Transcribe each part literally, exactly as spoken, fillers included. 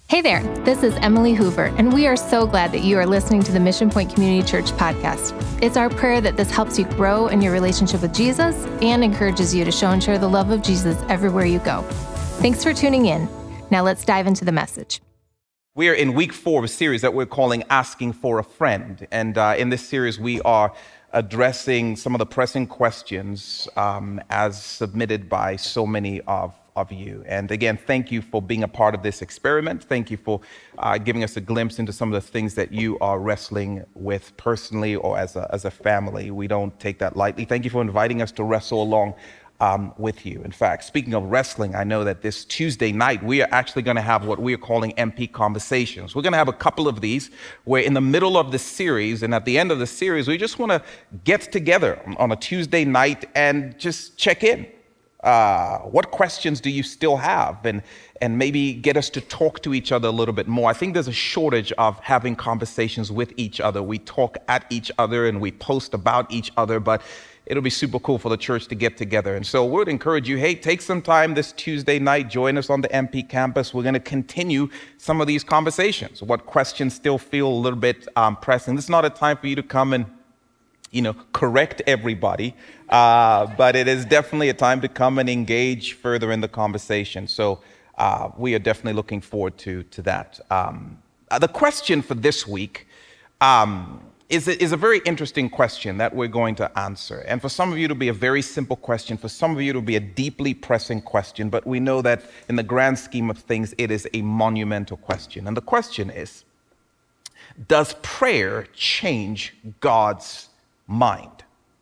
Hey there, this is Emily Hoover, and we are so glad that you are listening to the Mission Point Community Church podcast. It's our prayer that this helps you grow in your relationship with Jesus and encourages you to show and share the love of Jesus everywhere you go. Thanks for tuning in. Now let's dive into the message. We are in week four of a series that we're calling Asking for a Friend. And uh, in this series, we are addressing some of the pressing questions um, as submitted by so many of of you. And again, thank you for being a part of this experiment. Thank you for uh, giving us a glimpse into some of the things that you are wrestling with personally or as a, as a family. We don't take that lightly. Thank you for inviting us to wrestle along um, with you. In fact, speaking of wrestling, I know that this Tuesday night, we are actually going to have what we are calling M P Conversations. We're going to have a couple of these where in the middle of the series and at the end of the series, we just want to get together on a Tuesday night and just check in. Uh, what questions do you still have? And and maybe get us to talk to each other a little bit more. I think there's a shortage of having conversations with each other. We talk at each other and we post about each other, but it'll be super cool for the church to get together. And so we would encourage you, hey, take some time this Tuesday night, join us on the M P campus. We're going to continue some of these conversations. What questions still feel a little bit um, pressing? This is not a time for you to come and you know, correct everybody, uh, but it is definitely a time to come and engage further in the conversation. So uh, we are definitely looking forward to to that. Um, uh, the question for this week um, is, is a very interesting question that we're going to answer. And for some of you, it'll be a very simple question. For some of you, it'll be a deeply pressing question. But we know that in the grand scheme of things, it is a monumental question. And the question is, does prayer change God's mind?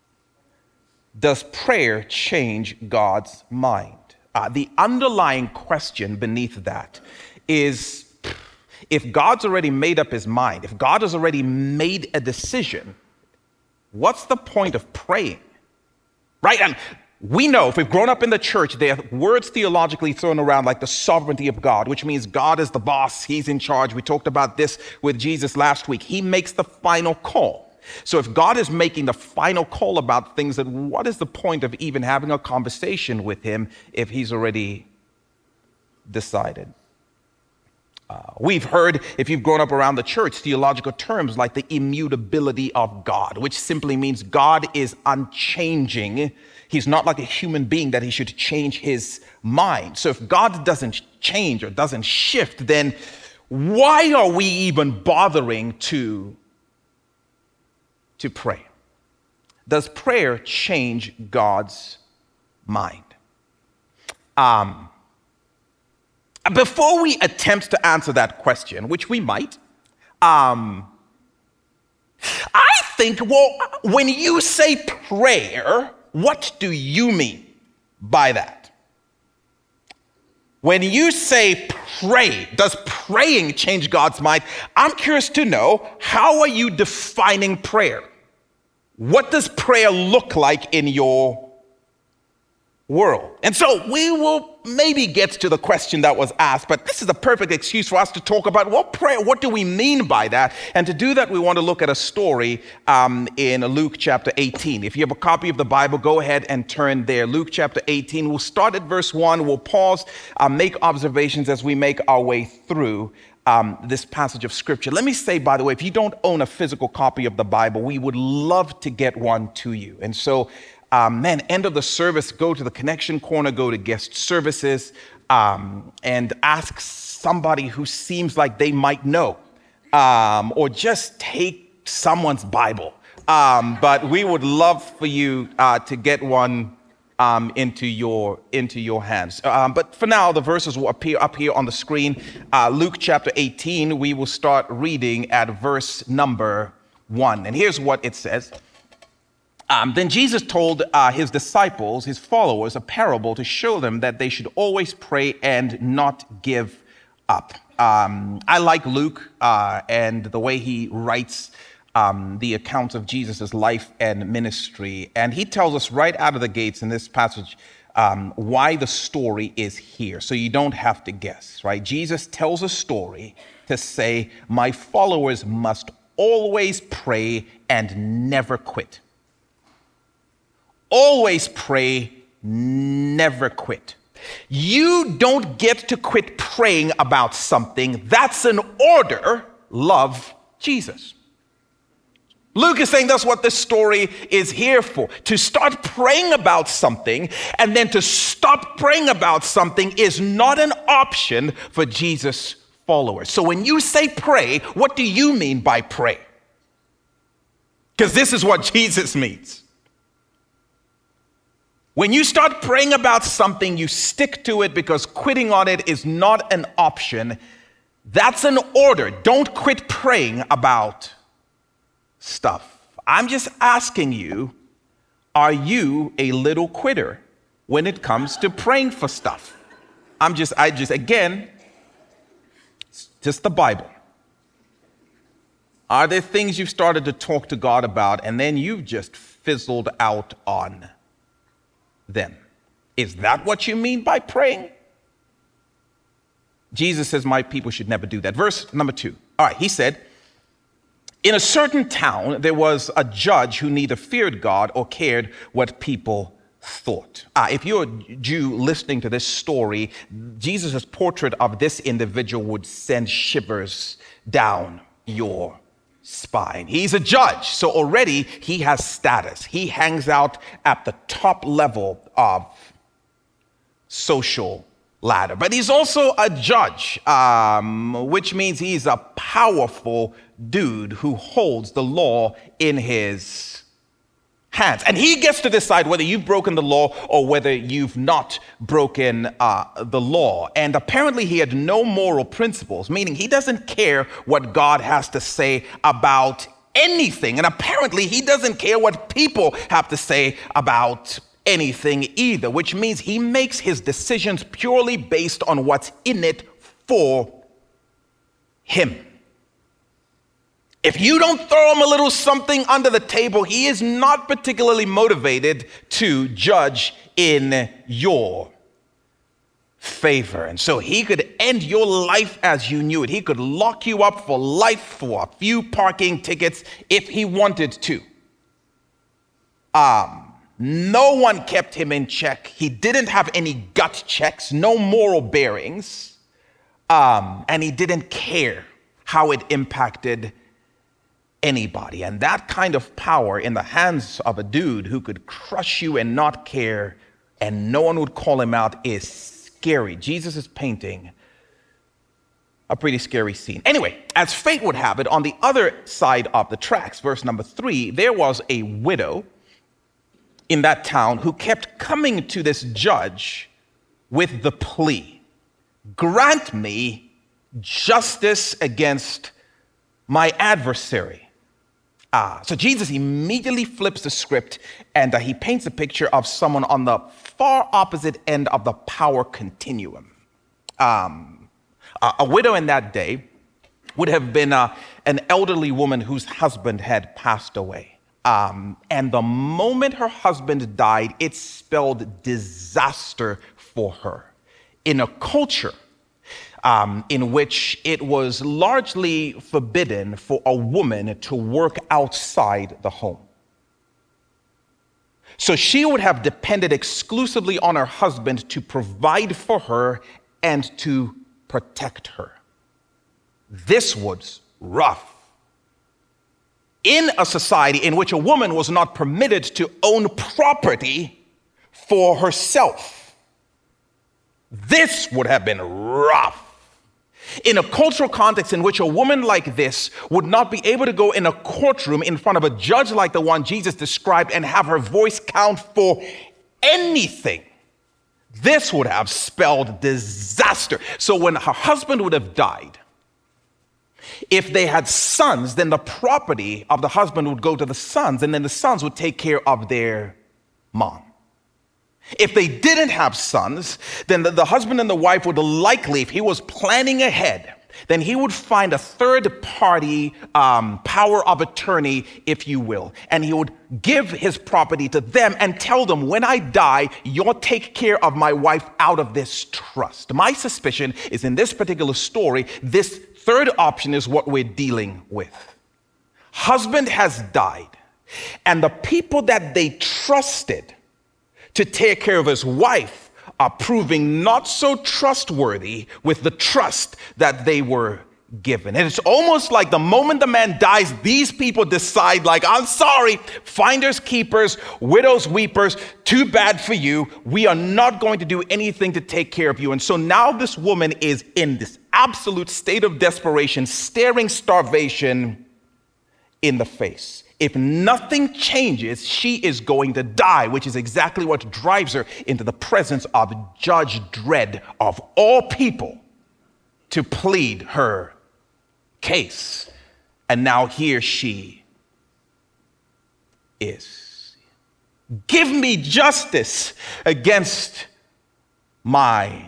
Does prayer change God's mind? Uh, the underlying question beneath that is, if God's already made up his mind, if God has already made a decision, what's the point of praying? Right? And we know, if we've grown up in the church, there are words theologically thrown around like the sovereignty of God, which means God is the boss, he's in charge. We talked about this with Jesus last week. He makes the final call. So if God is making the final call about things, then what is the point of even having a conversation with him if he's already decided? Uh, we've heard, if you've grown up around the church, theological terms like the immutability of God, which simply means God is unchanging. He's not like a human being that he should change his mind. So if God doesn't change or doesn't shift, then why are we even bothering to to pray? Does prayer change God's mind? Um, before we attempt to answer that question, which we might, um, I think, well, when you say prayer, what do you mean by that? When you say pray, does praying change God's mind? I'm curious to know, how are you defining prayer? What does prayer look like in your world? And so we will maybe get to the question that was asked, but this is a perfect excuse for us to talk about what prayer, what do we mean by that? And to do that, we want to look at a story um, in Luke chapter eighteen. If you have a copy of the Bible, go ahead and turn there. Luke chapter eighteen. We'll start at verse one. We'll pause, uh, make observations as we make our way through um, this passage of scripture. Let me say, by the way, if you don't own a physical copy of the Bible, we would love to get one to you. And so Um, man, end of the service, go to the connection corner, go to guest services, um, and ask somebody who seems like they might know, um, or just take someone's Bible. Um, but we would love for you uh, to get one um, into your into your hands. Um, but for now, the verses will appear up here on the screen. Uh, Luke chapter eighteen, we will start reading at verse number one. And here's what it says. Um, then Jesus told uh, his disciples, his followers, a parable to show them that they should always pray and not give up. Um, I like Luke uh, and the way he writes um, the accounts of Jesus' life and ministry. And he tells us right out of the gates in this passage um, why the story is here. So you don't have to guess, right? Jesus tells a story to say, my followers must always pray and never quit. Always pray, never quit. You don't get to quit praying about something. That's an order. Love Jesus. Luke is saying that's what this story is here for. To start praying about something and then to stop praying about something is not an option for Jesus' followers. So when you say pray, what do you mean by pray? Because this is what Jesus means. When you start praying about something, you stick to it because quitting on it is not an option. That's an order. Don't quit praying about stuff. I'm just asking you, are you a little quitter when it comes to praying for stuff? I'm just, I just, again, it's just the Bible. Are there things you've started to talk to God about and then you've just fizzled out on them? Is that what you mean by praying? Jesus says, my people should never do that. Verse number two. All right, he said, in a certain town, there was a judge who neither feared God or cared what people thought. Ah, if you're a Jew listening to this story, Jesus' portrait of this individual would send shivers down your spine. He's a judge, so already he has status. He hangs out at the top level of social ladder. But he's also a judge, um, which means he's a powerful dude who holds the law in his hands. And he gets to decide whether you've broken the law or whether you've not broken uh, the law. And apparently he had no moral principles, meaning he doesn't care what God has to say about anything. And apparently he doesn't care what people have to say about anything either, which means he makes his decisions purely based on what's in it for him. If you don't throw him a little something under the table, he is not particularly motivated to judge in your favor. And so he could end your life as you knew it. He could lock you up for life for a few parking tickets if he wanted to. Um, No one kept him in check. He didn't have any gut checks, no moral bearings, um, and he didn't care how it impacted anybody. And that kind of power in the hands of a dude who could crush you and not care, and no one would call him out, is scary. Jesus is painting a pretty scary scene. Anyway, as fate would have it, on the other side of the tracks, verse number three, there was a widow in that town who kept coming to this judge with the plea, grant me justice against my adversary. Ah, so Jesus immediately flips the script and uh, he paints a picture of someone on the far opposite end of the power continuum. Um, uh, a widow in that day would have been uh, an elderly woman whose husband had passed away. Um, and the moment her husband died, it spelled disaster for her in a culture um, in which it was largely forbidden for a woman to work outside the home. So she would have depended exclusively on her husband to provide for her and to protect her. This was rough. In a society in which a woman was not permitted to own property for herself, this would have been rough. In a cultural context in which a woman like this would not be able to go in a courtroom in front of a judge like the one Jesus described and have her voice count for anything, this would have spelled disaster. So when her husband would have died, if they had sons, then the property of the husband would go to the sons, and then the sons would take care of their mom. If they didn't have sons, then the, the husband and the wife would likely, if he was planning ahead, then he would find a third party um, power of attorney, if you will, and he would give his property to them and tell them, when I die, you'll take care of my wife out of this trust. My suspicion is in this particular story, this third option is what we're dealing with. Husband has died, and the people that they trusted to take care of his wife are proving not so trustworthy with the trust that they were given. And it's almost like the moment the man dies, these people decide, like, I'm sorry, finders keepers, widows weepers, too bad for you. We are not going to do anything to take care of you. And so now this woman is in this absolute state of desperation, staring starvation in the face. If nothing changes, she is going to die, which is exactly what drives her into the presence of Judge Dredd of all people to plead her case. And now here she is. Give me justice against my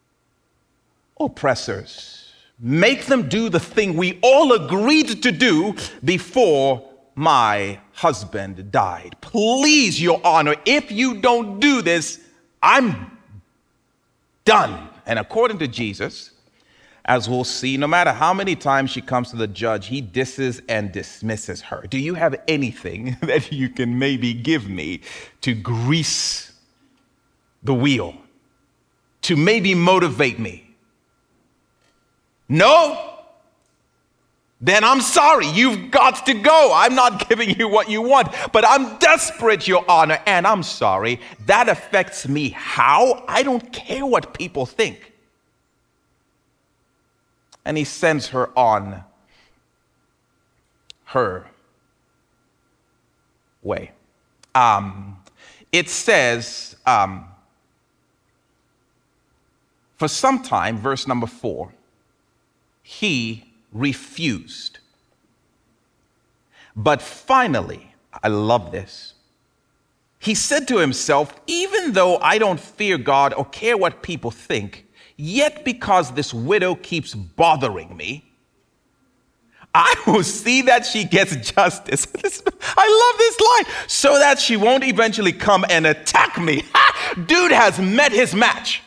oppressors. Make them do the thing we all agreed to do before my husband died. Please, Your Honor, if you don't do this, I'm done. And according to Jesus, as we'll see, no matter how many times she comes to the judge, he disses and dismisses her. Do you have anything that you can maybe give me to grease the wheel, to maybe motivate me? No? Then I'm sorry, you've got to go. I'm not giving you what you want, but I'm desperate, Your Honor, and I'm sorry. That affects me how? I don't care what people think. And he sends her on her way. Um, it says, um, for some time, verse number four, he refused. But finally, I love this, he said to himself, even though I don't fear God or care what people think, yet because this widow keeps bothering me, I will see that she gets justice. I love this line. So that she won't eventually come and attack me. Ha! Dude has met his match.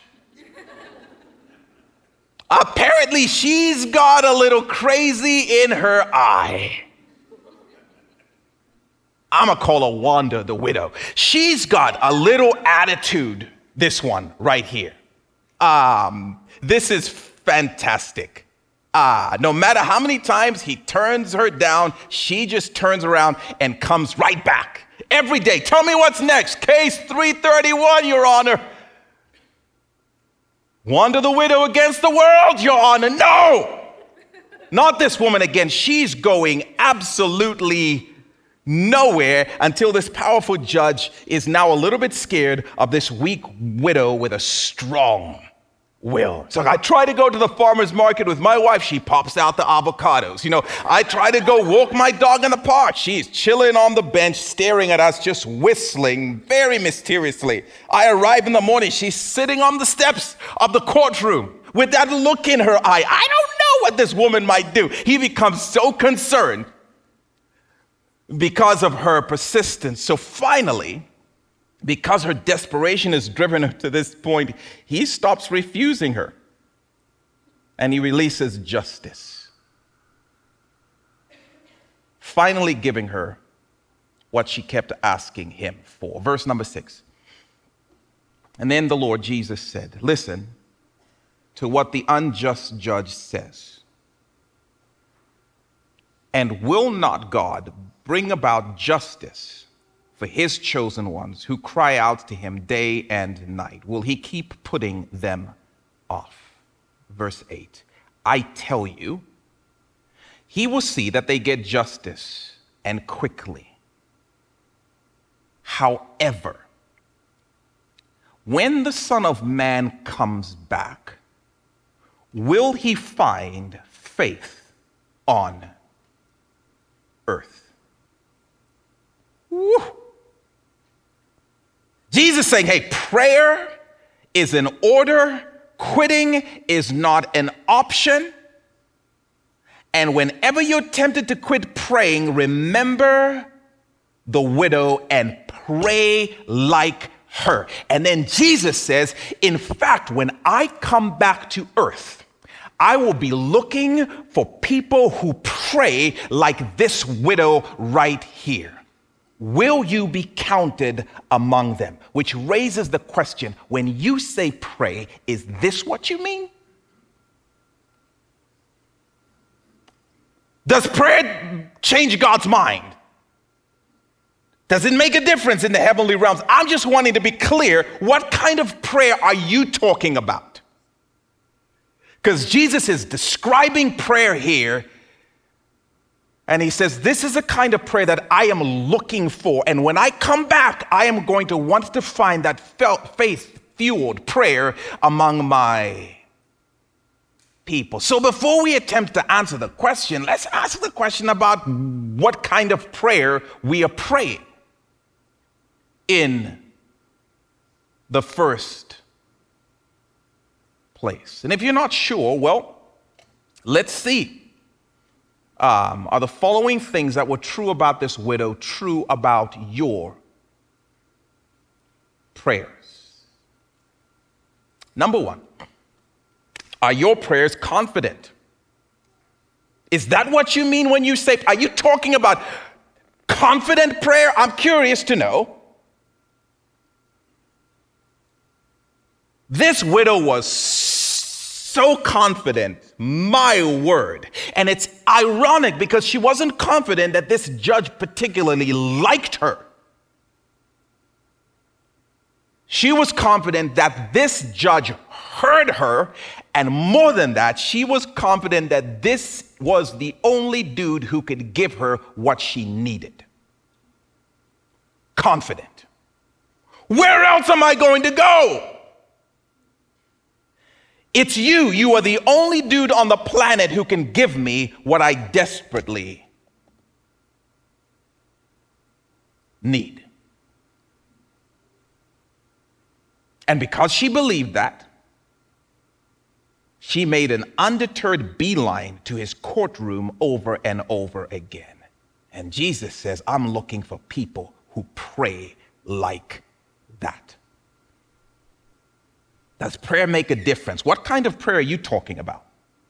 Apparently, she's got a little crazy in her eye. I'm going to call her Wanda the widow. She's got a little attitude, this one right here. Um, this is fantastic. Ah, no matter how many times he turns her down, she just turns around and comes right back. Every day, tell me what's next. Case three thirty-one, Your Honor. Wanda the widow against the world, Your Honor. No, not this woman again. She's going absolutely nowhere until this powerful judge is now a little bit scared of this weak widow with a strong will. So I try to go to the farmer's market with my wife. She pops out the avocados. You know, I try to go walk my dog in the park. She's chilling on the bench, staring at us, just whistling very mysteriously. I arrive in the morning. She's sitting on the steps of the courtroom with that look in her eye. I don't know what this woman might do. He becomes so concerned because of her persistence. So finally, because her desperation has driven her to this point, he stops refusing her and he releases justice, finally giving her what she kept asking him for. Verse number six. And then the Lord Jesus said, listen to what the unjust judge says. And will not God bring about justice for his chosen ones who cry out to him day and night? Will he keep putting them off? Verse eight, I tell you, he will see that they get justice and quickly. However, when the Son of Man comes back, will he find faith on earth? Woo. Jesus saying, hey, prayer is in order. Quitting is not an option. And whenever you're tempted to quit praying, remember the widow and pray like her. And then Jesus says, in fact, when I come back to earth, I will be looking for people who pray like this widow right here. will you be counted among them? Which raises the question, when you say pray, is this what you mean? Does prayer change God's mind? Does it make a difference in the heavenly realms? I'm just wanting to be clear, what kind of prayer are you talking about? Because Jesus is describing prayer here, and he says, this is the kind of prayer that I am looking for. And when I come back, I am going to want to find that faith-fueled prayer among my people. So before we attempt to answer the question, let's ask the question about what kind of prayer we are praying in the first place. And if you're not sure, well, let's see. Um, are the following things that were true about this widow true about your prayers? Number one, are your prayers confident? Is that what you mean when you say, are you talking about confident prayer? I'm curious to know. This widow was so confident, my word. And it's ironic because she wasn't confident that this judge particularly liked her. She was confident that this judge heard her, and more than that, she was confident that this was the only dude who could give her what she needed. Confident. Where else am I going to go? It's you. You are the only dude on the planet who can give me what I desperately need. And because she believed that, she made an undeterred beeline to his courtroom over and over again. And Jesus says, I'm looking for people who pray like that. Does prayer make a difference? What kind of prayer are you talking about?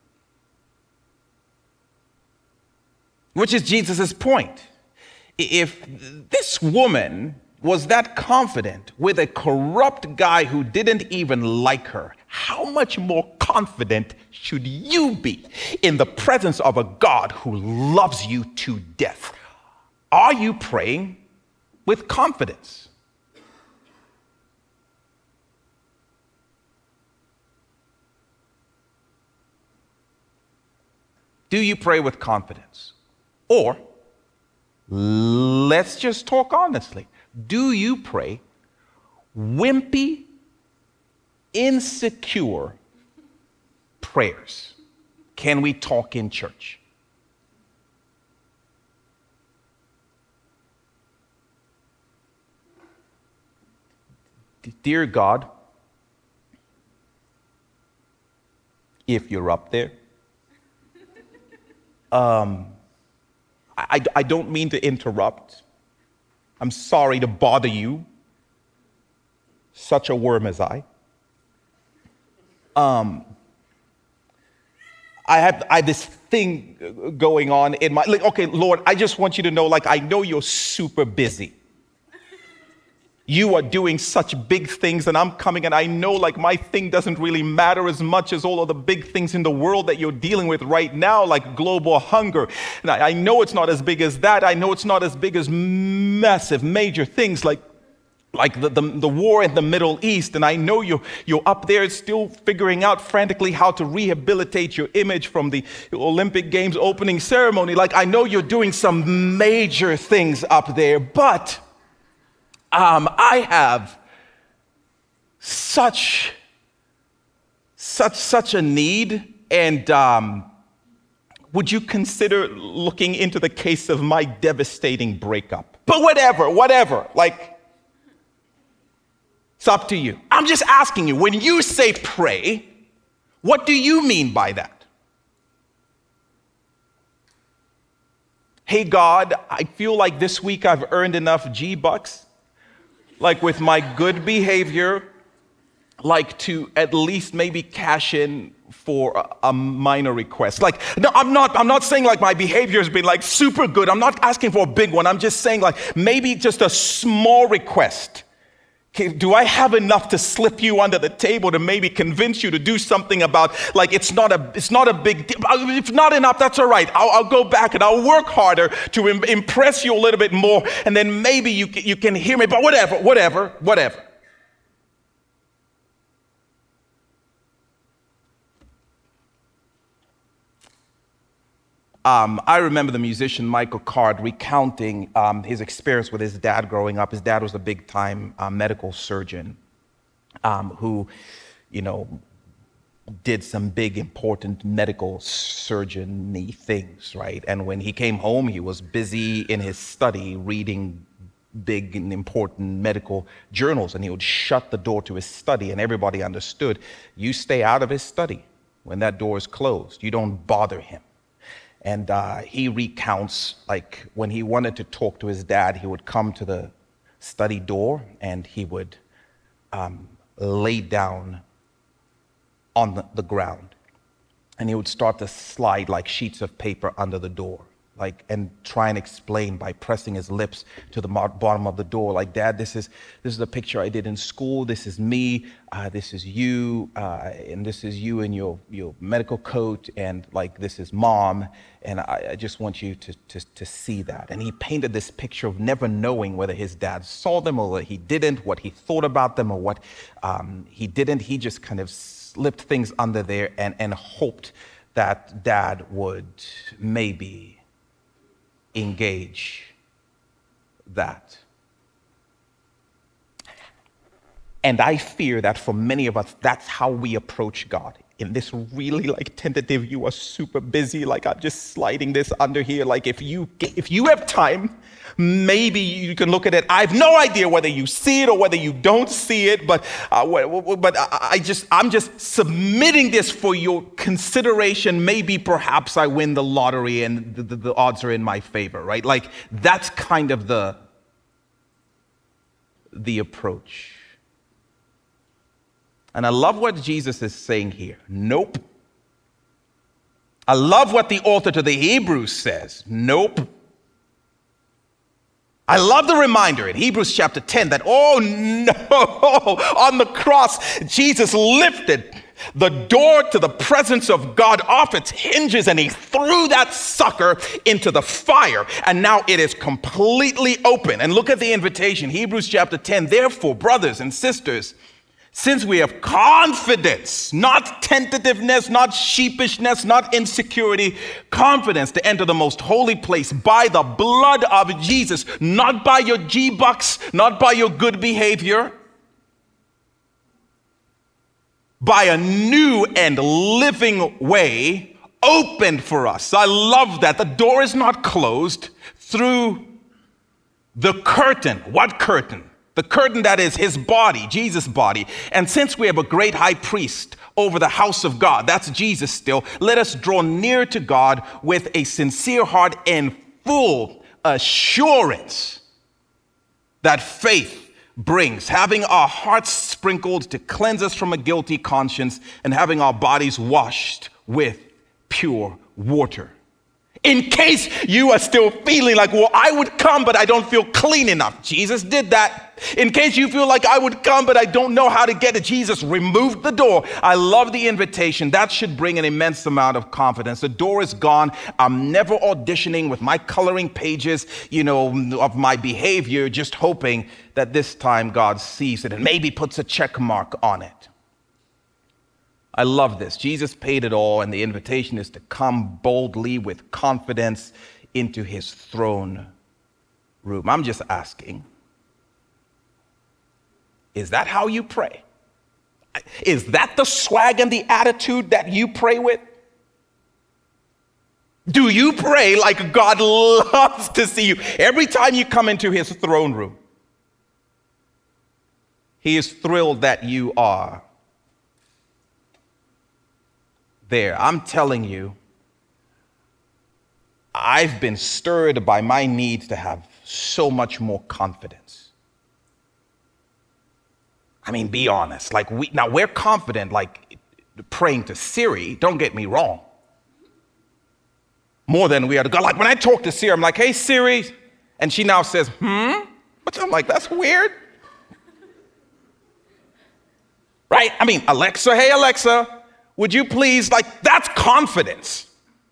Which is Jesus' point. If this woman was that confident with a corrupt guy who didn't even like her, how much more confident should you be in the presence of a God who loves you to death? Are you praying with confidence? Do you pray with confidence? Or, let's just talk honestly. Do you pray wimpy, insecure prayers? Can we talk in church? Dear God, if you're up there, um, I, I don't mean to interrupt. I'm sorry to bother you, such a worm as I. Um, I have, I have this thing going on in my, like, okay, Lord, I just want you to know, like, I know you're super busy. You are doing such big things, and I'm coming, and I know, like, my thing doesn't really matter as much as all of the big things in the world that you're dealing with right now, like global hunger. And I, I know it's not as big as that. I know it's not as big as massive, major things like like the, the, the war in the Middle East. And I know you're, you're up there still figuring out frantically how to rehabilitate your image from the Olympic Games opening ceremony. Like, I know you're doing some major things up there, but Um, I have such, such, such a need, and um, would you consider looking into the case of my devastating breakup? But whatever, whatever, like, it's up to you. I'm just asking you, when you say pray, what do you mean by that? Hey, God, I feel like this week I've earned enough G-bucks, like with my good behavior, like to at least maybe cash in for a, a minor request. Like, no, I'm not, I'm not saying like my behavior has been like super good. I'm not asking for a big one. I'm just saying like maybe just a small request. Okay, do I have enough to slip you under the table to maybe convince you to do something about, like, it's not a, it's not a big deal. If not enough, that's all right. I'll, I'll go back and I'll work harder to im- impress you a little bit more, and then maybe you you can hear me. But whatever, whatever, whatever. Um, I remember the musician Michael Card recounting um, his experience with his dad growing up. His dad was a big-time uh, medical surgeon um, who, you know, did some big, important medical surgeon-y things, right? And when he came home, he was busy in his study reading big and important medical journals, and he would shut the door to his study, and everybody understood, you stay out of his study when that door is closed. You don't bother him. And uh, he recounts, like, when he wanted to talk to his dad, he would come to the study door and he would um, lay down on the, the ground. And he would start to slide like sheets of paper under the door, like, and try and explain by pressing his lips to the bottom of the door, like, Dad, this is this is the picture I did in school. This is me. Uh, this is you, uh, and this is you in your your medical coat, and like this is Mom, and I, I just want you to, to to see that. And he painted this picture of never knowing whether his dad saw them or whether he didn't, what he thought about them or what um, he didn't. He just kind of slipped things under there and and hoped that Dad would maybe engage that. And I fear that for many of us, that's how we approach God. In this really like tentative, you are super busy, like I'm just sliding this under here. Like if you if you have time, maybe you can look at it. I have no idea whether you see it or whether you don't see it, but uh, but I just I'm just submitting this for your consideration. Maybe perhaps I win the lottery and the, the, the odds are in my favor, right? Like that's kind of the the approach. And I love what Jesus is saying here. Nope. I love what the author to the Hebrews says. Nope. I love the reminder in Hebrews chapter ten that, oh no, on the cross, Jesus lifted the door to the presence of God off its hinges and he threw that sucker into the fire. And now it is completely open. And look at the invitation, Hebrews chapter ten. Therefore, brothers and sisters, since we have confidence, not tentativeness, not sheepishness, not insecurity, confidence to enter the most holy place by the blood of Jesus, not by your G-bucks, not by your good behavior, by a new and living way opened for us. I love that. The door is not closed through the curtain. What curtain? The curtain that is his body, Jesus' body. And since we have a great high priest over the house of God, that's Jesus still, let us draw near to God with a sincere heart and full assurance that faith brings, having our hearts sprinkled to cleanse us from a guilty conscience and having our bodies washed with pure water. In case you are still feeling like, well, I would come, but I don't feel clean enough. Jesus did that. In case you feel like I would come, but I don't know how to get it. Jesus removed the door. I love the invitation. That should bring an immense amount of confidence. The door is gone. I'm never auditioning with my coloring pages, you know, of my behavior, just hoping that this time God sees it and maybe puts a check mark on it. I love this. Jesus paid it all, and the invitation is to come boldly with confidence into his throne room. I'm just asking, is that how you pray? Is that the swag and the attitude that you pray with? Do you pray like God loves to see you every time you come into his throne room? He is thrilled that you are there. I'm telling you, I've been stirred by my need to have so much more confidence. I mean, be honest. Like we now we're confident. Like praying to Siri, don't get me wrong. More than we are to God. Like when I talk to Siri, I'm like, hey Siri, and she now says, hmm? But I'm like, that's weird. Right? I mean, Alexa, hey Alexa, would you please, like, that's confidence.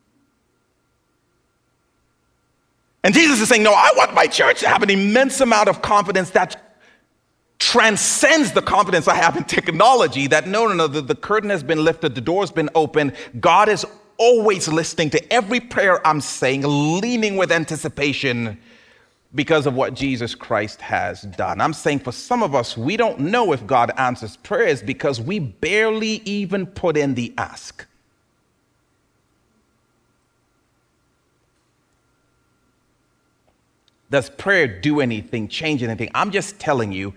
And Jesus is saying, no, I want my church to have an immense amount of confidence that transcends the confidence I have in technology, that no, no, no, the, the curtain has been lifted, the door's been opened. God is always listening to every prayer I'm saying, leaning with anticipation because of what Jesus Christ has done. I'm saying for some of us, we don't know if God answers prayers because we barely even put in the ask. Does prayer do anything, change anything? I'm just telling you,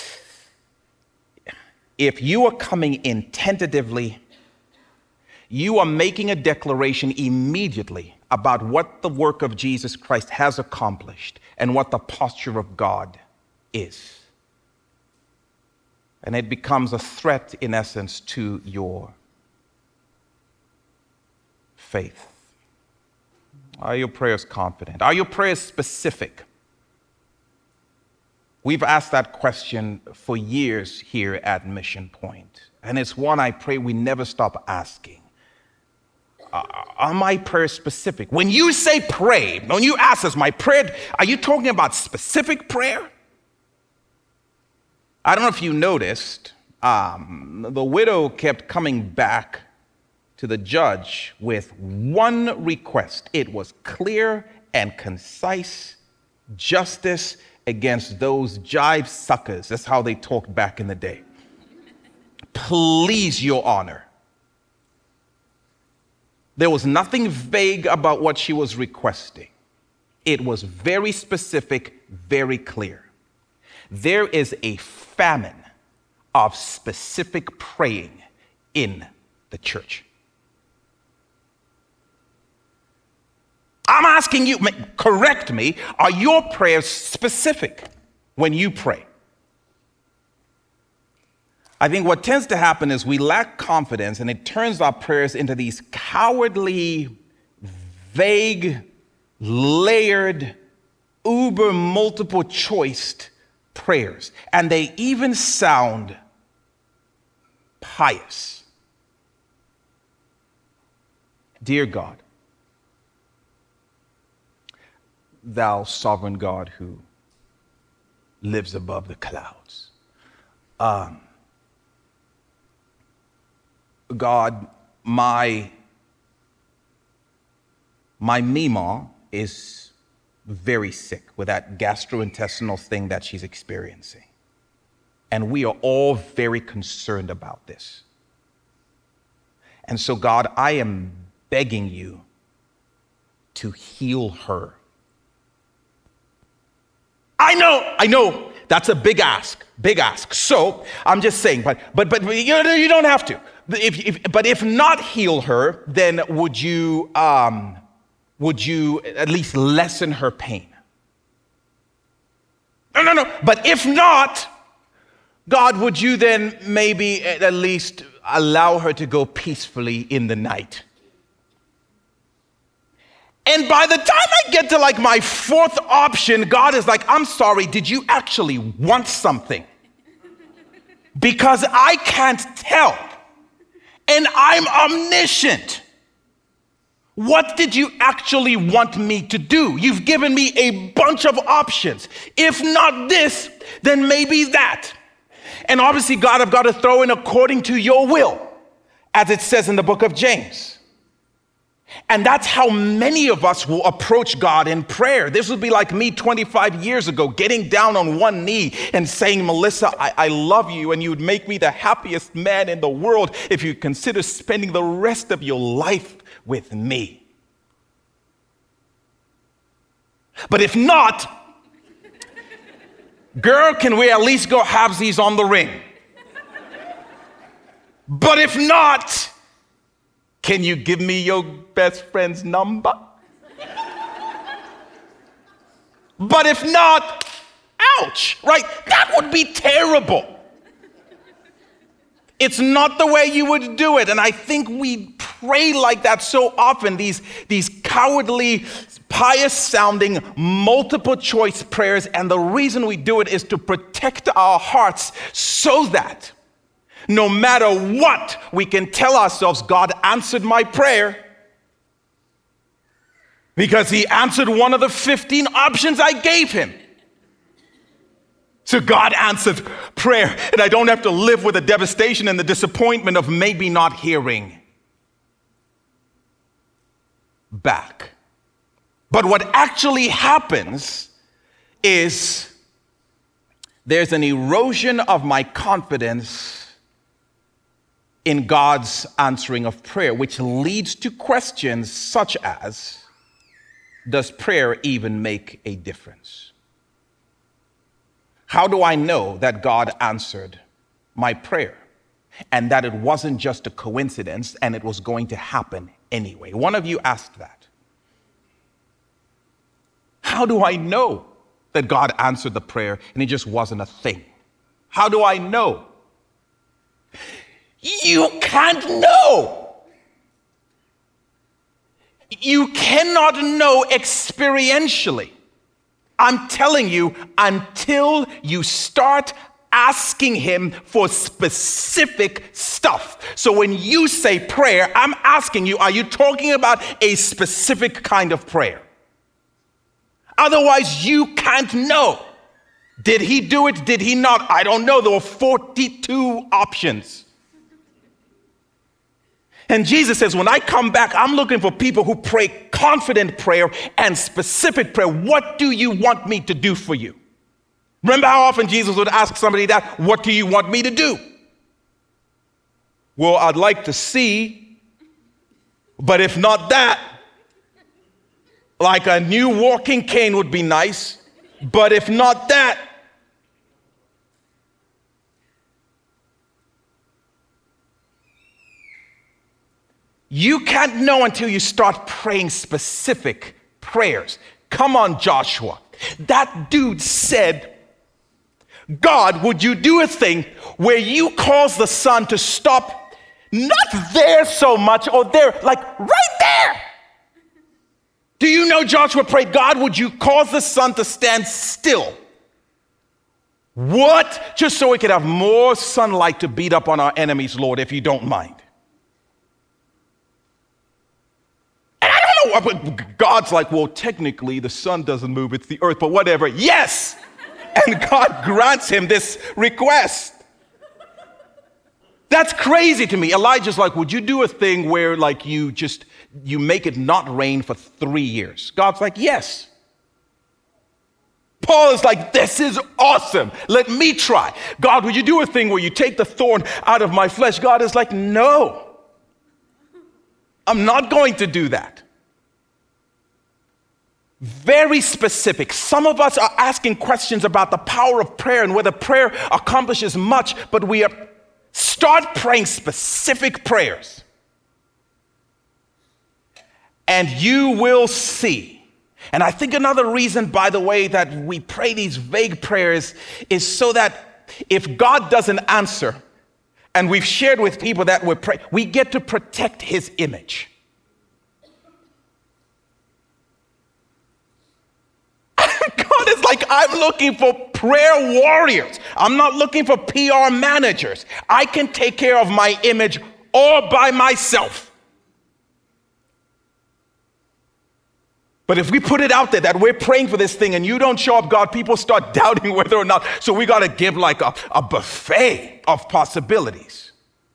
if you are coming in tentatively, you are making a declaration immediately about what the work of Jesus Christ has accomplished and what the posture of God is. And it becomes a threat, in essence, to your faith. Are your prayers confident? Are your prayers specific? We've asked that question for years here at Mission Point, and it's one I pray we never stop asking. Uh, are my prayers specific? When you say pray, when you ask us, my prayer, are you talking about specific prayer? I don't know if you noticed, um, the widow kept coming back to the judge with one request. It was clear and concise justice against those jive suckers. That's how they talked back in the day. Please, Your Honor. There was nothing vague about what she was requesting. It was very specific, very clear. There is a famine of specific praying in the church. I'm asking you, correct me, are your prayers specific when you pray? I think what tends to happen is we lack confidence and it turns our prayers into these cowardly, vague, layered, uber multiple choiced prayers. And they even sound pious. Dear God, thou sovereign God who lives above the clouds. Um, God, my, my Mima is very sick with that gastrointestinal thing that she's experiencing. And we are all very concerned about this. And so, God, I am begging you to heal her. I know, I know, that's a big ask, big ask. So I'm just saying, but but but you, you don't have to. If, if, but if not heal her, then would you um, would you at least lessen her pain? No, no, no. But if not, God, would you then maybe at least allow her to go peacefully in the night? And by the time I get to like my fourth option, God is like, I'm sorry, did you actually want something? Because I can't tell. And I'm omniscient. What did you actually want me to do? You've given me a bunch of options. If not this, then maybe that. And obviously, God, I've got to throw in according to your will, as it says in the book of James. And that's how many of us will approach God in prayer. This would be like me twenty-five years ago, getting down on one knee and saying, Melissa, I, I love you, and you would make me the happiest man in the world if you consider spending the rest of your life with me. But if not, girl, can we at least go halvesies on the ring? But if not, can you give me your best friend's number? But if not, ouch, right? That would be terrible. It's not the way you would do it. And I think we pray like that so often, these, these cowardly, pious-sounding, multiple-choice prayers. And the reason we do it is to protect our hearts so that no matter what, we can tell ourselves, God answered my prayer because he answered one of the fifteen options I gave him. So God answered prayer, and I don't have to live with the devastation and the disappointment of maybe not hearing back. But what actually happens is there's an erosion of my confidence in God's answering of prayer, which leads to questions such as, does prayer even make a difference? How do I know that God answered my prayer and that it wasn't just a coincidence and it was going to happen anyway? One of you asked that. How do I know that God answered the prayer and it just wasn't a thing? How do I know? You can't know. You cannot know experientially. I'm telling you, until you start asking him for specific stuff. So when you say prayer, I'm asking you, are you talking about a specific kind of prayer? Otherwise, you can't know. Did he do it? Did he not? I don't know. There were forty-two options. And Jesus says, when I come back, I'm looking for people who pray confident prayer and specific prayer. What do you want me to do for you? Remember how often Jesus would ask somebody that, what do you want me to do? Well, I'd like to see, but if not that, like a new walking cane would be nice, but if not that, you can't know until you start praying specific prayers. Come on, Joshua. That dude said, God, would you do a thing where you cause the sun to stop not there so much or there, like right there? Do you know Joshua prayed, God, would you cause the sun to stand still? What? Just so we could have more sunlight to beat up on our enemies, Lord, if you don't mind. God's like, well, technically the sun doesn't move, it's the earth, but whatever. Yes! And God grants him this request. That's crazy to me. Elijah's like, would you do a thing where like you just, you make it not rain for three years? God's like, yes. Paul is like, this is awesome. Let me try. God, would you do a thing where you take the thorn out of my flesh? God is like, no. I'm not going to do that. Very specific. Some of us are asking questions about the power of prayer and whether prayer accomplishes much, but we are start praying specific prayers. And you will see. And I think another reason, by the way, that we pray these vague prayers is so that if God doesn't answer, and we've shared with people that we're praying, we get to protect his image. God is like, I'm looking for prayer warriors. I'm not looking for P R managers. I can take care of my image all by myself. But if we put it out there that we're praying for this thing and you don't show up, God, people start doubting whether or not. So we got to give like a, a buffet of possibilities.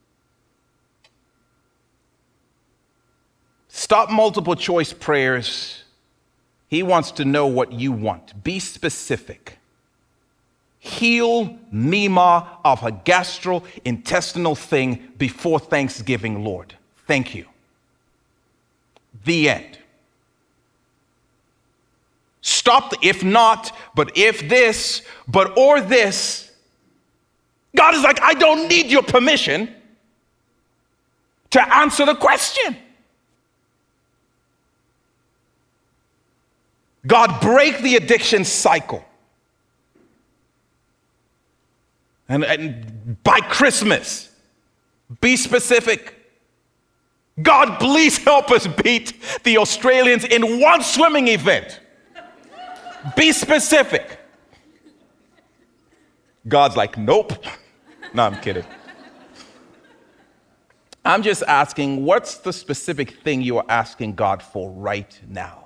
Stop multiple choice prayers. He wants to know what you want. Be specific. Heal Mima of a gastrointestinal thing before Thanksgiving, Lord. Thank you. The end. Stop the if not, but if this, but or this. God is like, I don't need your permission to answer the question. God, break the addiction cycle. And, and by Christmas, Be specific. God, please help us beat the Australians in one swimming event. Be specific. God's like, nope. No, I'm kidding. I'm just asking, what's the specific thing you are asking God for right now?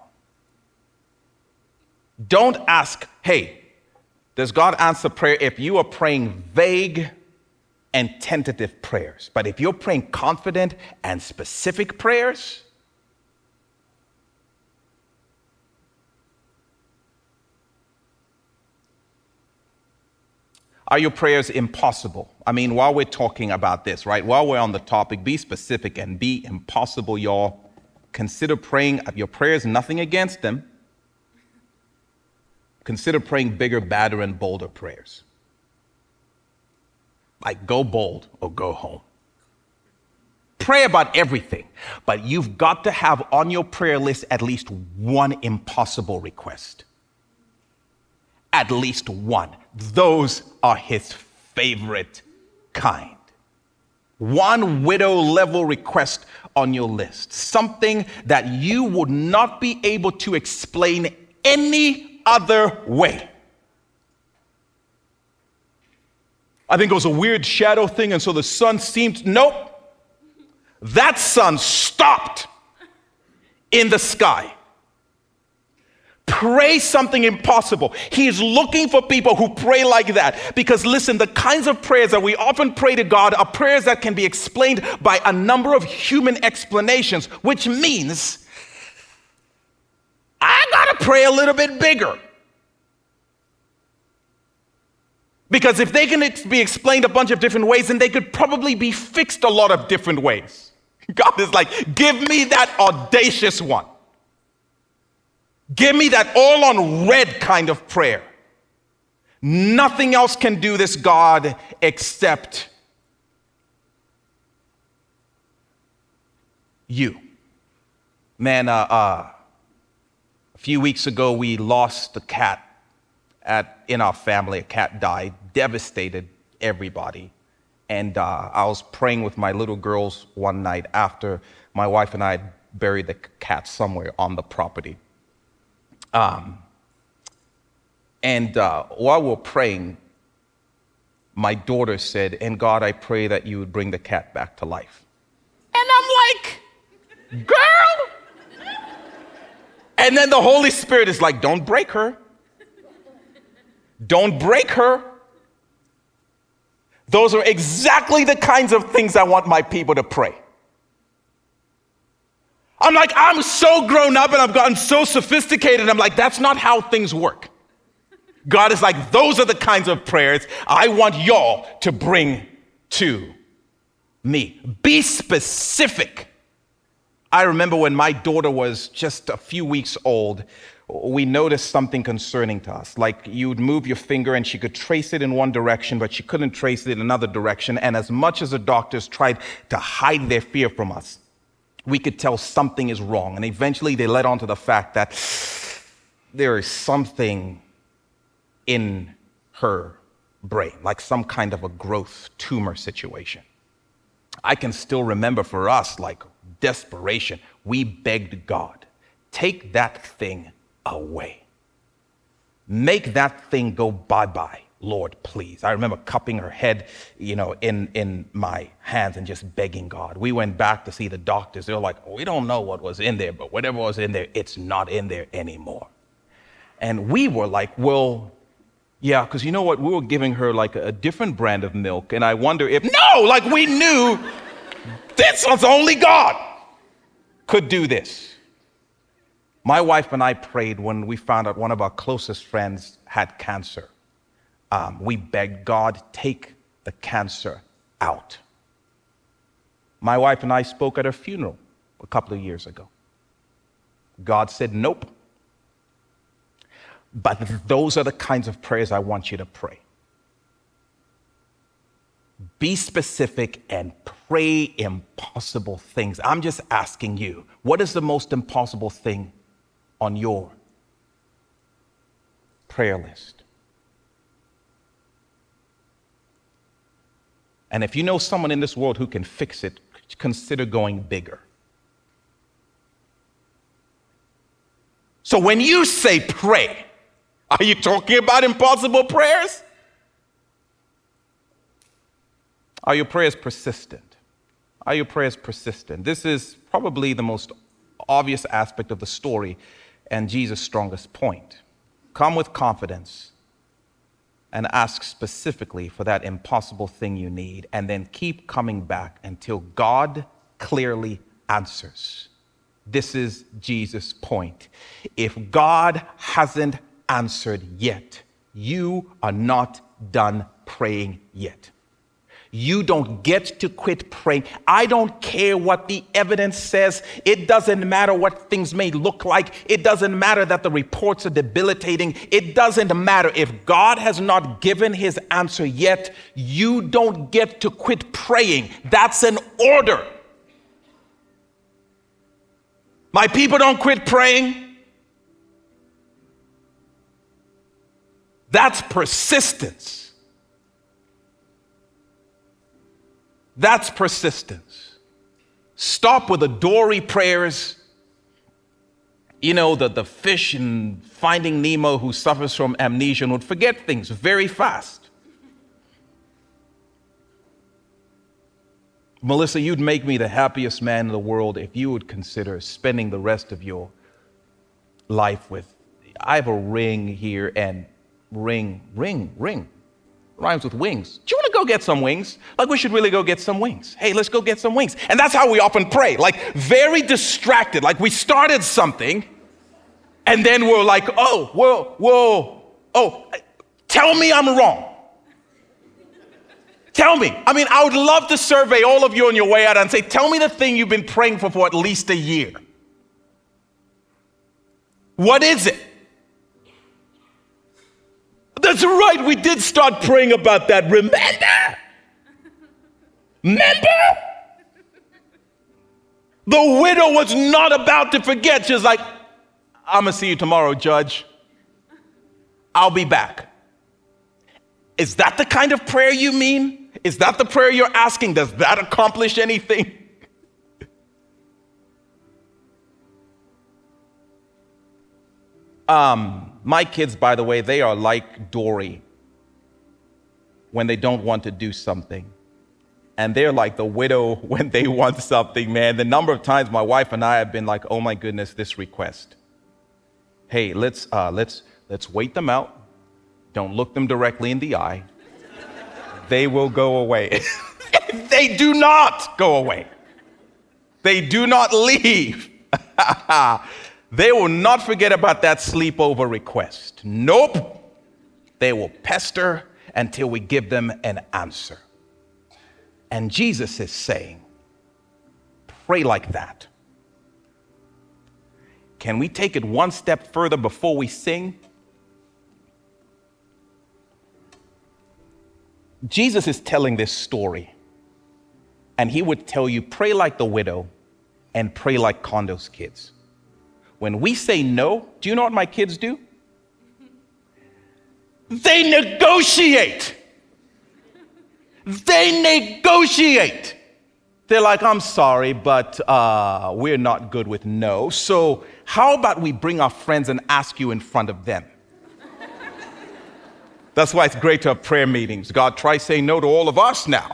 Don't ask, hey, does God answer prayer if you are praying vague and tentative prayers? But if you're praying confident and specific prayers, are your prayers impossible? I mean, while we're talking about this, right? While we're on the topic, be specific and be impossible, y'all. Consider praying your prayers, nothing against them. Consider praying bigger, badder, and bolder prayers. Like go bold or go home. Pray about everything, but you've got to have on your prayer list at least one impossible request. At least one. Those are his favorite kind. One widow level request on your list. Something that you would not be able to explain any other way. I think it was a weird shadow thing, and so the sun seemed, nope. That sun stopped in the sky. Pray something impossible. He is looking for people who pray like that. Because listen, the kinds of prayers that we often pray to God are prayers that can be explained by a number of human explanations, which means I gotta pray a little bit bigger. Because if they can ex- be explained a bunch of different ways, then they could probably be fixed a lot of different ways. God is like, give me that audacious one. Give me that all on red kind of prayer. Nothing else can do this, God, except you. Man, uh, uh, a few weeks ago, we lost a cat at, in our family. A cat died, devastated everybody. And uh, I was praying with my little girls one night after my wife and I buried the cat somewhere on the property. Um, and uh, while we were praying, my daughter said, and God, I pray that you would bring the cat back to life. And I'm like, girl. And then the Holy Spirit is like, don't break her. Don't break her. Those are exactly the kinds of things I want my people to pray. I'm like, I'm so grown up and I've gotten so sophisticated. I'm like, that's not how things work. God is like, those are the kinds of prayers I want y'all to bring to me. Be specific. I remember when my daughter was just a few weeks old, we noticed something concerning to us. Like you'd move your finger and she could trace it in one direction, but she couldn't trace it in another direction. And as much as the doctors tried to hide their fear from us, we could tell something is wrong. And eventually they led on to the fact that there is something in her brain, like some kind of a growth tumor situation. I can still remember for us, like desperation, we begged God, take that thing away. Make that thing go bye-bye, Lord, please. I remember cupping her head, you know, in, in my hands and just begging God. We went back to see the doctors. They were like, we don't know what was in there, but whatever was in there, it's not in there anymore. And we were like, well, yeah, because you know what? We were giving her like a different brand of milk. And I wonder if, no, like we knew this was only God could do this. My wife and I prayed when we found out one of our closest friends had cancer. Um, we begged God, take the cancer out. My wife and I spoke at her funeral a couple of years ago. God said, nope. But those are the kinds of prayers I want you to pray. Be specific and pray impossible things. I'm just asking you, what is the most impossible thing on your prayer list? And if you know someone in this world who can fix it, consider going bigger. So when you say pray, are you talking about impossible prayers? Are your prayers persistent? Are your prayers persistent? This is probably the most obvious aspect of the story and Jesus' strongest point. Come with confidence and ask specifically for that impossible thing you need, and then keep coming back until God clearly answers. This is Jesus' point. If God hasn't answered yet, you are not done praying yet. You don't get to quit praying. I don't care what the evidence says. It doesn't matter what things may look like. It doesn't matter that the reports are debilitating. It doesn't matter. If God has not given his answer yet, you don't get to quit praying. That's an order. My people don't quit praying. That's persistence. That's persistence. Stop with the Dory prayers. You know, the, the fish in Finding Nemo who suffers from amnesia and would forget things very fast. Melissa, you'd make me the happiest man in the world if you would consider spending the rest of your life with, I have a ring here, and ring, ring, ring. Rhymes with wings. Do you want to go get some wings? Like, we should really go get some wings. Hey, let's go get some wings. And that's how we often pray, like very distracted, like we started something and then we're like, oh, whoa, whoa, oh, tell me I'm wrong. Tell me. I mean, I would love to survey all of you on your way out and say, tell me the thing you've been praying for for at least a year. What is it? That's right, we did start praying about that. Remember? Remember? The widow was not about to forget. She was like, I'm going to see you tomorrow, Judge. I'll be back. Is that the kind of prayer you mean? Is that the prayer you're asking? Does that accomplish anything? Um, my kids, by the way, they are like Dory when they don't want to do something. And they're like the widow when they want something, man. The number of times my wife and I have been like, oh my goodness, this request. Hey, let's uh, let's let's wait them out. Don't look them directly in the eye. They will go away. They do not go away. They do not leave. They will not forget about that sleepover request. Nope. They will pester until we give them an answer. And Jesus is saying, pray like that. Can we take it one step further before we sing? Jesus is telling this story, and he would tell you, pray like the widow and pray like Kondo's kids. When we say no, do you know what my kids do? They negotiate. They negotiate. They're like, I'm sorry, but uh, we're not good with no. So how about we bring our friends and ask you in front of them? That's why it's great to have prayer meetings. God, try saying no to all of us now.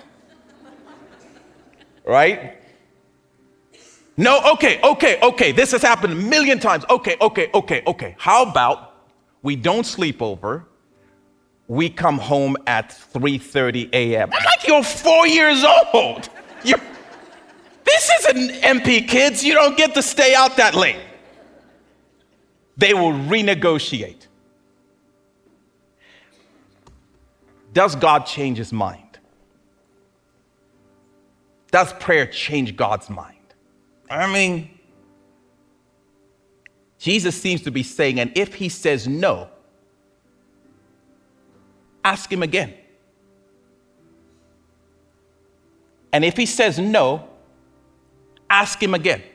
Right? No, okay, okay, okay. This has happened a million times. Okay, okay, okay, okay. How about we don't sleep over? We come home at three thirty a.m. I'm like, you're four years old. You're, this isn't M P Kids. You don't get to stay out that late. They will renegotiate. Does God change his mind? Does prayer change God's mind? I mean, Jesus seems to be saying, and if he says no, ask him again. And if he says no, ask him again.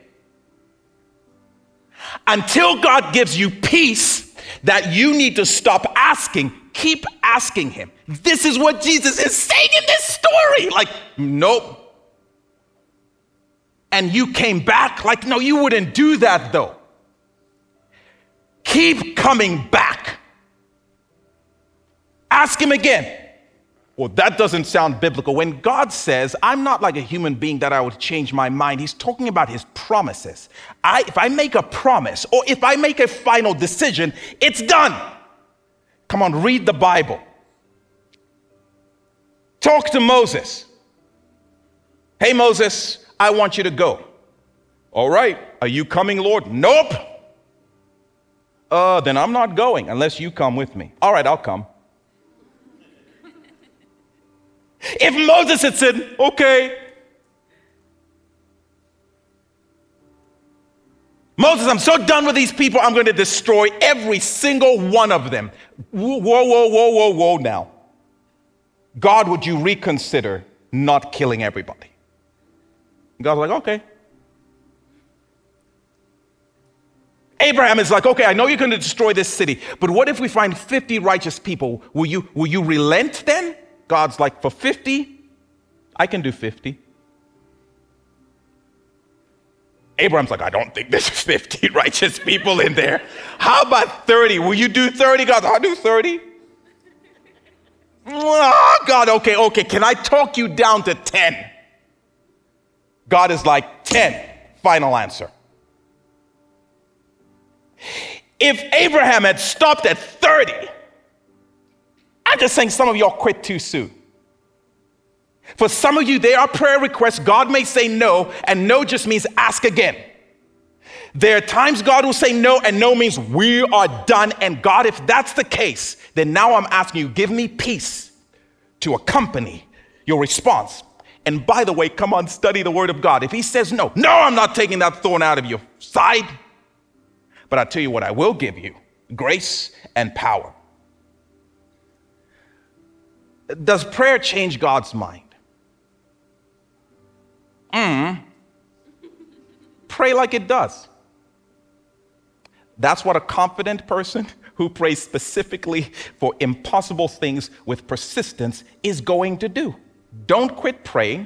Until God gives you peace that you need to stop asking, keep asking. asking him, this is what Jesus is saying in this story. Like, nope. And you came back? Like, no, you wouldn't do that though. Keep coming back. Ask him again. Well, that doesn't sound biblical. When God says, I'm not like a human being that I would change my mind, he's talking about his promises. I, if I make a promise or if I make a final decision, it's done. Come on, read the Bible. Talk to Moses. Hey, Moses, I want you to go. All right. Are you coming, Lord? Nope. Uh, then I'm not going unless you come with me. All right, I'll come. If Moses had said, okay, Moses, I'm so done with these people, I'm going to destroy every single one of them. Whoa, whoa, whoa, whoa, whoa now. God, would you reconsider not killing everybody? God's like, okay. Abraham is like, okay, I know you're going to destroy this city, but what if we find fifty righteous people? Will you, will you relent then? God's like, for fifty, I can do fifty. Abraham's like, I don't think there's fifty righteous people in there. How about thirty? Will you do thirty? God, I'll do thirty. Oh, God, okay, okay. Can I talk you down to ten? God is like, ten. Final answer. If Abraham had stopped at thirty, I'm just saying some of y'all quit too soon. For some of you, there are prayer requests. God may say no, and no just means ask again. There are times God will say no, and no means we are done. And God, if that's the case, then now I'm asking you, give me peace to accompany your response. And by the way, come on, study the word of God. If he says no, no, I'm not taking that thorn out of your side. But I tell you what, I will give you grace and power. Does prayer change God's mind? Mm. Pray like it does. That's what a confident person who prays specifically for impossible things with persistence is going to do. Don't quit praying.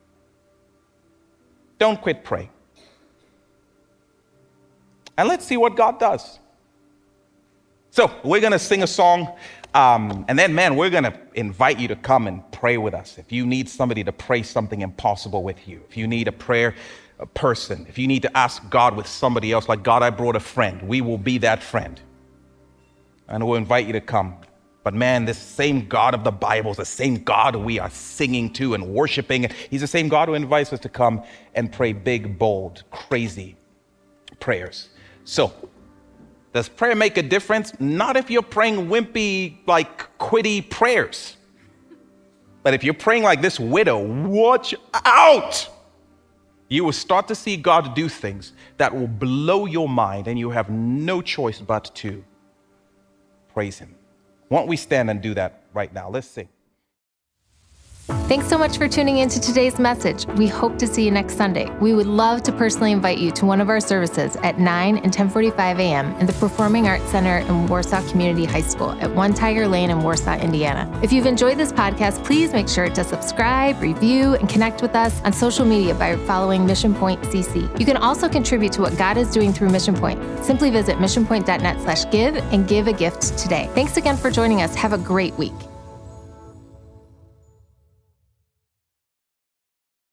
Don't quit praying. And let's see what God does. So we're going to sing a song. Um, and then, man, we're going to invite you to come and pray with us. If you need somebody to pray something impossible with you, if you need a prayer a person, if you need to ask God with somebody else, like, God, I brought a friend, we will be that friend. And we'll invite you to come. But man, this same God of the Bible is the same God we are singing to and worshiping. He's the same God who invites us to come and pray big, bold, crazy prayers. So, does prayer make a difference? Not if you're praying wimpy, like quitty prayers. But if you're praying like this widow, watch out! You will start to see God do things that will blow your mind, and you have no choice but to praise him. Why don't we stand and do that right now? Let's sing. Thanks so much for tuning into today's message. We hope to see you next Sunday. We would love to personally invite you to one of our services at nine and ten forty-five a.m. in the Performing Arts Center in Warsaw Community High School at One Tiger Lane in Warsaw, Indiana. If you've enjoyed this podcast, please make sure to subscribe, review, and connect with us on social media by following Mission Point C C. You can also contribute to what God is doing through Mission Point. Simply visit missionpoint dot net slash give and give a gift today. Thanks again for joining us. Have a great week.